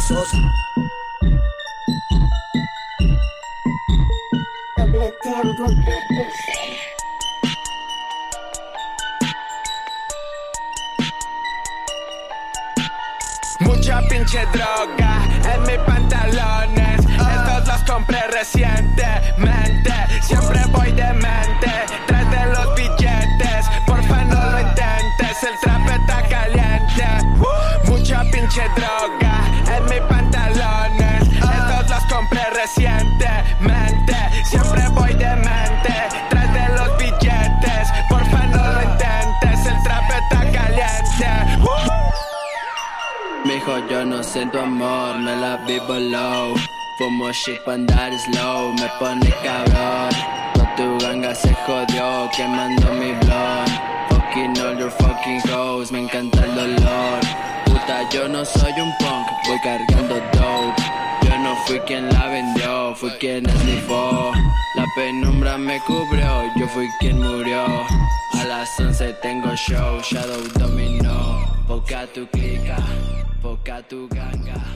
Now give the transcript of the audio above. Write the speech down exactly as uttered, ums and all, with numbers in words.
Sosa. Doble tempo. Mucha pinche droga en mis pantalones. Estos los compré recientemente. Siempre voy demente tras de los billetes. Porfa no lo intentes, el trap está caliente. Mucha pinche droga en mis pantalones. Estos los compré recientemente. Siempre voy demente tras de los billetes. Porfa no lo intentes, el trap está caliente. Mijo, yo no siento amor, me la vivo low. Fumo shit pa' andar slow, me pone cabrón. Toda tu ganga se jodió, quemando mi blon. Fucking all your fucking hoes, me encanta el dolor. Puta, yo no soy un punk, voy cargando dope. Yo no fui quien la vendió, fui quien esnifó. La penumbra me cubrió, yo fui quien murió. A las once tengo show, Shadow dominó. Poca tu clica, poca tu ganga.